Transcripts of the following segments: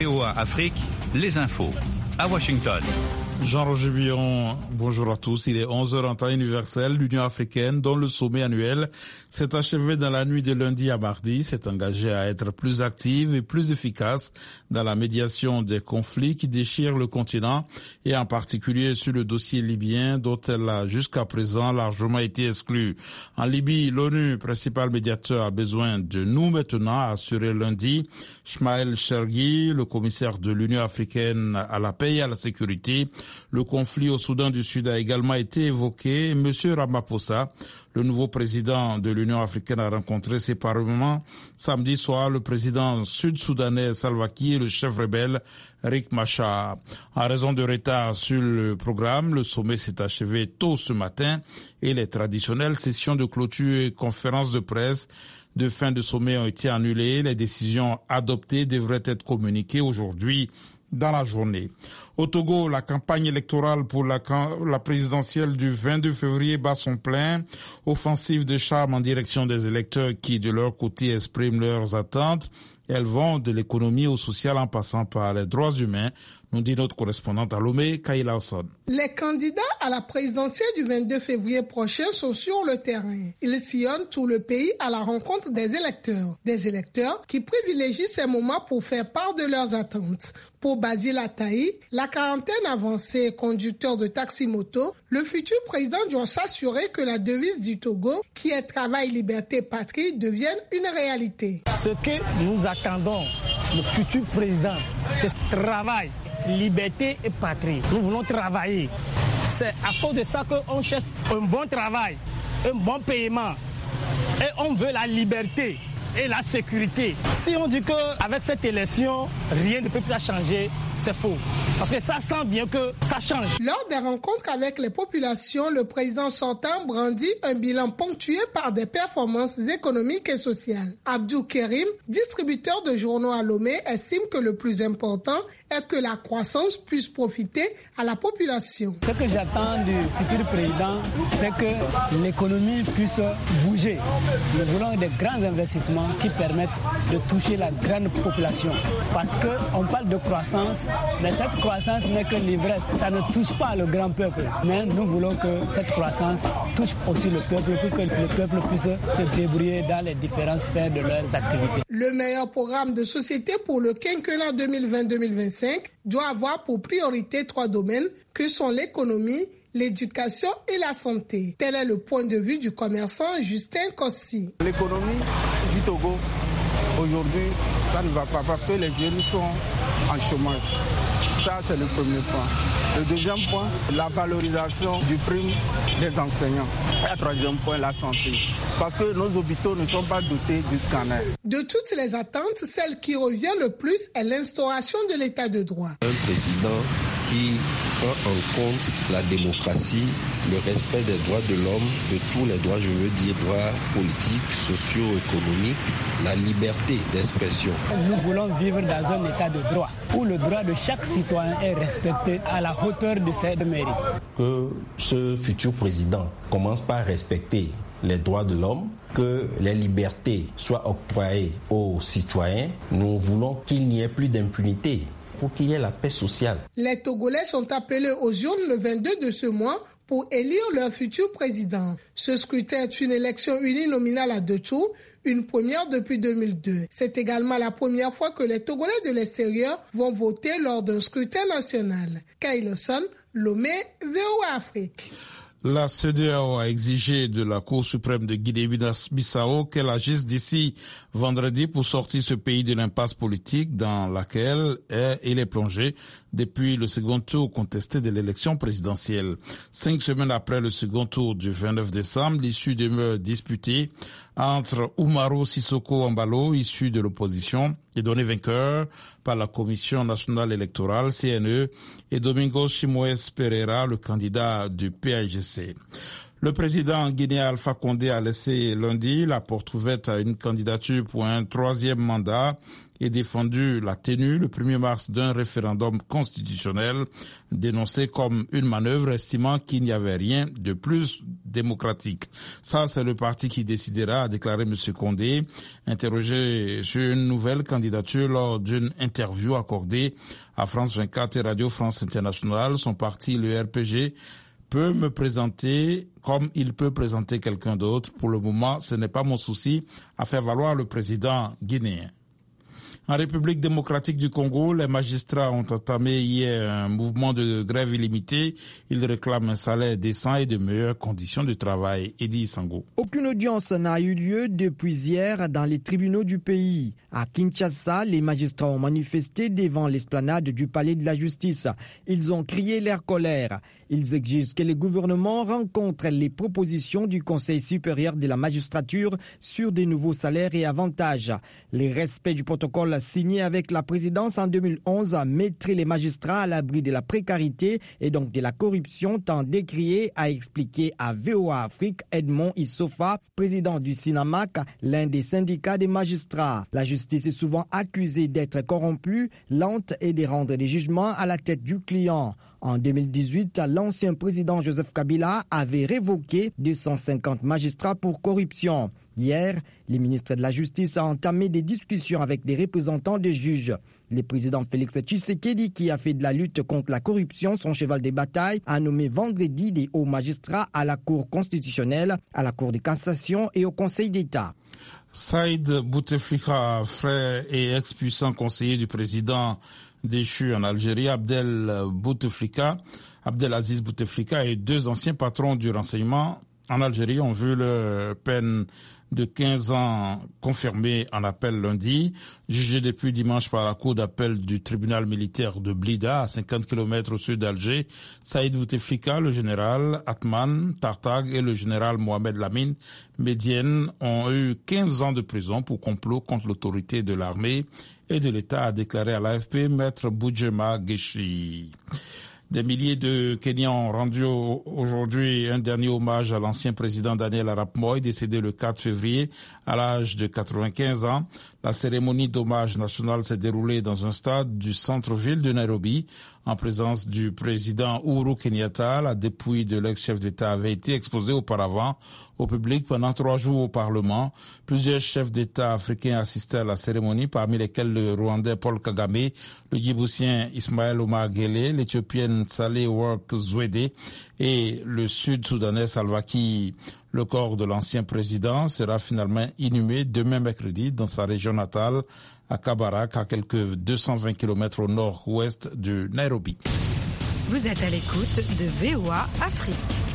VOA Afrique, les infos à Washington. Jean-Roger Billon, bonjour à tous. Il est 11h en temps universel. L'Union africaine, dont le sommet annuel s'est achevé dans la nuit de lundi à mardi, s'est engagée à être plus active et plus efficace dans la médiation des conflits qui déchirent le continent et en particulier sur le dossier libyen dont elle a jusqu'à présent largement été exclue. En Libye, l'ONU, principal médiateur, a besoin de nous maintenant, a assuré lundi Ismaël Chergui, le commissaire de l'Union africaine à la paix et à la sécurité. Le conflit au Soudan du Sud a également été évoqué. Monsieur Ramaphosa, le nouveau président de l'Union africaine, a rencontré séparément samedi soir le président sud-soudanais Salva Kiir et le chef rebelle Riek Machar. En raison de retard sur le programme, le sommet s'est achevé tôt ce matin et les traditionnelles sessions de clôture et conférences de presse de fin de sommet ont été annulées. Les décisions adoptées devraient être communiquées aujourd'hui dans la journée. Au Togo, la campagne électorale pour la présidentielle du 22 février bat son plein. Offensive de charme en direction des électeurs qui, de leur côté, expriment leurs attentes. Elles vont de l'économie au social en passant par les droits humains, nous dit notre correspondante à Lomé, Kayla Osson. Les candidats à la présidentielle du 22 février prochain sont sur le terrain. Ils sillonnent tout le pays à la rencontre des électeurs. Des électeurs qui privilégient ces moments pour faire part de leurs attentes. Pour Basile Ataï, la quarantaine avancée, conducteur de taxi-moto, le futur président doit s'assurer que la devise du Togo, qui est travail, liberté, patrie, devienne une réalité. Ce que nous attendons, le futur président, c'est travail, liberté et patrie. Nous voulons travailler. C'est à cause de ça qu'on cherche un bon travail, un bon paiement. Et on veut la liberté et la sécurité. Si on dit qu'avec cette élection, rien ne peut plus changer, c'est faux. Parce que ça sent bien que ça change. Lors des rencontres avec les populations, le président sortant brandit un bilan ponctué par des performances économiques et sociales. Abdou Kerim, distributeur de journaux à Lomé, estime que le plus important est que la croissance puisse profiter à la population. Ce que j'attends du futur président, c'est que l'économie puisse bouger. Nous voulons des grands investissements qui permettent de toucher la grande population. Parce qu'on parle de croissance, mais cette croissance n'est que l'ivresse. Ça ne touche pas le grand peuple. Mais nous voulons que cette croissance touche aussi le peuple pour que le peuple puisse se débrouiller dans les différentes sphères de leurs activités. Le meilleur programme de société pour le quinquennat 2020-2025 doit avoir pour priorité 3 domaines que sont l'économie, l'éducation et la santé. Tel est le point de vue du commerçant Justin Kossi. L'économie du Togo, aujourd'hui, ça ne va pas parce que les jeunes sont en chômage. Ça, c'est le premier point. Le deuxième point, la valorisation du prime des enseignants. Et le troisième point, la santé. Parce que nos hôpitaux ne sont pas dotés de scanner. De toutes les attentes, celle qui revient le plus est l'instauration de l'état de droit. Un président qui prend en compte la démocratie, le respect des droits de l'homme, de tous les droits, je veux dire droits politiques, socio-économiques, la liberté d'expression. Nous voulons vivre dans un état de droit, où le droit de chaque citoyen est respecté à la hauteur de ses mérites. Que ce futur président commence par respecter les droits de l'homme, que les libertés soient octroyées aux citoyens. Nous voulons qu'il n'y ait plus d'impunité, pour qu'il y ait la paix sociale. Les Togolais sont appelés aux urnes le 22 de ce mois pour élire leur futur président. Ce scrutin est une élection uninominale à 2 tours, une première depuis 2002. C'est également la première fois que les Togolais de l'extérieur vont voter lors d'un scrutin national. Kayla Osson, Lomé, VOA Afrique. La CEDEAO a exigé de la Cour suprême de Guinée-Bissau qu'elle agisse d'ici vendredi pour sortir ce pays de l'impasse politique dans laquelle il est plongé depuis le second tour contesté de l'élection présidentielle. 5 semaines après le second tour du 29 décembre, l'issue demeure disputée entre Umaro Sissoko Embalo, issu de l'opposition, et donné vainqueur par la Commission nationale électorale, CNE, et Domingos Chimoes Pereira, le candidat du PAIGC. Le président guinéen Alpha Condé a laissé lundi la porte ouverte à une candidature pour un 3e mandat et défendu la tenue le 1er mars d'un référendum constitutionnel dénoncé comme une manœuvre, estimant qu'il n'y avait rien de plus démocratique. Ça, c'est le parti qui décidera, a déclaré M. Condé, interrogé sur une nouvelle candidature lors d'une interview accordée à France 24 et Radio France Internationale. Son parti, le RPG, peut me présenter comme il peut présenter quelqu'un d'autre. Pour le moment, ce n'est pas mon souci, a fait valoir le président guinéen. En République démocratique du Congo, les magistrats ont entamé hier un mouvement de grève illimité. Ils réclament un salaire décent et de meilleures conditions de travail. Edi Sango. Aucune audience n'a eu lieu depuis hier dans les tribunaux du pays. À Kinshasa, les magistrats ont manifesté devant l'esplanade du palais de la justice. Ils ont crié leur colère. Ils exigent que le gouvernement rencontre les propositions du Conseil supérieur de la magistrature sur de nouveaux salaires et avantages. Le respect du protocole signé avec la présidence en 2011 mettrait les magistrats à l'abri de la précarité et donc de la corruption tant décriée, a expliqué à VOA Afrique Edmond Issofa, président du SINAMAC, l'un des syndicats des magistrats. La justice est souvent accusée d'être corrompue, lente et de rendre des jugements à la tête du client. En 2018, l'ancien président Joseph Kabila avait révoqué 250 magistrats pour corruption. Hier, le ministre de la Justice a entamé des discussions avec des représentants des juges. Le président Félix Tshisekedi, qui a fait de la lutte contre la corruption son cheval de bataille, a nommé vendredi des hauts magistrats à la Cour constitutionnelle, à la Cour de cassation et au Conseil d'État. Saïd Bouteflika, frère et ex-puissant conseiller du président déchu en Algérie, Abdelaziz Bouteflika et deux anciens patrons du renseignement en Algérie ont vu leur peine de 15 ans confirmée en appel lundi, jugé depuis dimanche par la cour d'appel du tribunal militaire de Blida, à 50 km au sud d'Alger. Saïd Bouteflika, le général Atman Tartag et le général Mohamed Lamine Médienne ont eu 15 ans de prison pour complot contre l'autorité de l'armée et de l'État, a déclaré à l'AFP Maître Boudjema Geshi. Des milliers de Kenyans ont rendu aujourd'hui un dernier hommage à l'ancien président Daniel Arap Moi, décédé le 4 février à l'âge de 95 ans. La cérémonie d'hommage national s'est déroulée dans un stade du centre-ville de Nairobi, en présence du président Uhuru Kenyatta. La dépouille de l'ex-chef d'État avait été exposée auparavant au public pendant 3 jours au Parlement. Plusieurs chefs d'État africains assistaient à la cérémonie, parmi lesquels le Rwandais Paul Kagame, le Djiboutien Ismaël Omar Guelleh, l'Éthiopienne Saleh Work Zewde et le Sud-Soudanais Salva Kiir. Le corps de l'ancien président sera finalement inhumé demain mercredi dans sa région natale, à Kabarak, à quelques 220 km au nord-ouest de Nairobi. Vous êtes à l'écoute de VOA Afrique.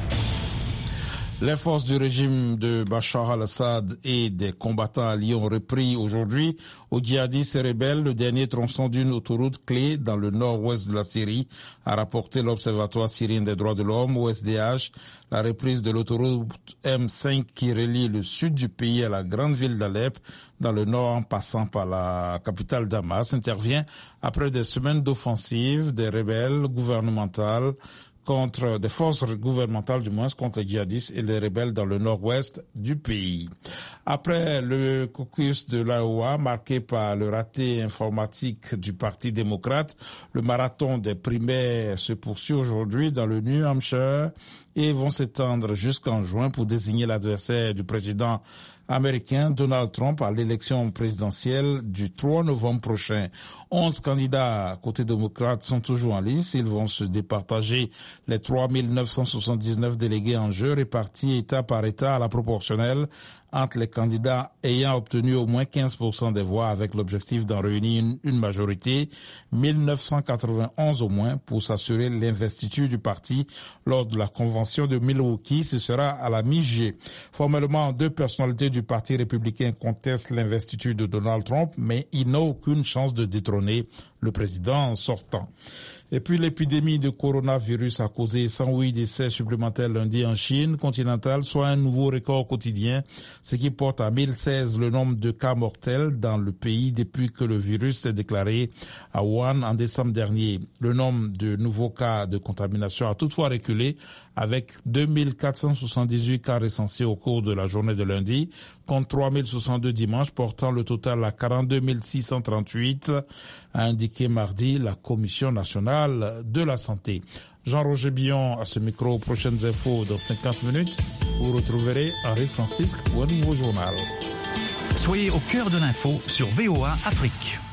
Les forces du régime de Bachar al-Assad et des combattants alliés ont repris aujourd'hui aux djihadistes et rebelles le dernier tronçon d'une autoroute clé dans le nord-ouest de la Syrie, a rapporté l'Observatoire syrien des droits de l'homme, OSDH. La reprise de l'autoroute M5 qui relie le sud du pays à la grande ville d'Alep, dans le nord en passant par la capitale Damas, intervient après des semaines d'offensives des rebelles gouvernementales contre des forces gouvernementales contre les djihadistes et les rebelles dans le nord-ouest du pays. Après le caucus de l'Iowa marqué par le raté informatique du Parti démocrate, le marathon des primaires se poursuit aujourd'hui dans le New Hampshire et vont s'étendre jusqu'en juin pour désigner l'adversaire du président américain Donald Trump à l'élection présidentielle du 3 novembre prochain. 11 candidats côté démocrate sont toujours en lice. Ils vont se départager les 3979 délégués en jeu, répartis État par État à la proportionnelle entre les candidats ayant obtenu au moins 15% des voix, avec l'objectif d'en réunir une majorité, 1991 au moins, pour s'assurer l'investiture du parti lors de la convention de Milwaukee. Ce sera à la mi-juillet. Formellement, 2 personnalités du Parti républicain contestent l'investiture de Donald Trump, mais il n'a aucune chance de détrôner le président sortant. Et puis l'épidémie de coronavirus a causé 108 décès supplémentaires lundi en Chine continentale, soit un nouveau record quotidien. ce qui porte à 1016 le nombre de cas mortels dans le pays depuis que le virus s'est déclaré à Wuhan en décembre dernier. Le nombre de nouveaux cas de contamination a toutefois reculé avec 2478 cas recensés au cours de la journée de lundi, contre 3062 dimanche, portant le total à 42 638, a indiqué mardi la Commission nationale de la santé. Jean-Roger Billon à ce micro. Prochaines infos dans 50 minutes. Vous retrouverez Henri Francisque pour un nouveau journal. Soyez au cœur de l'info sur VOA Afrique.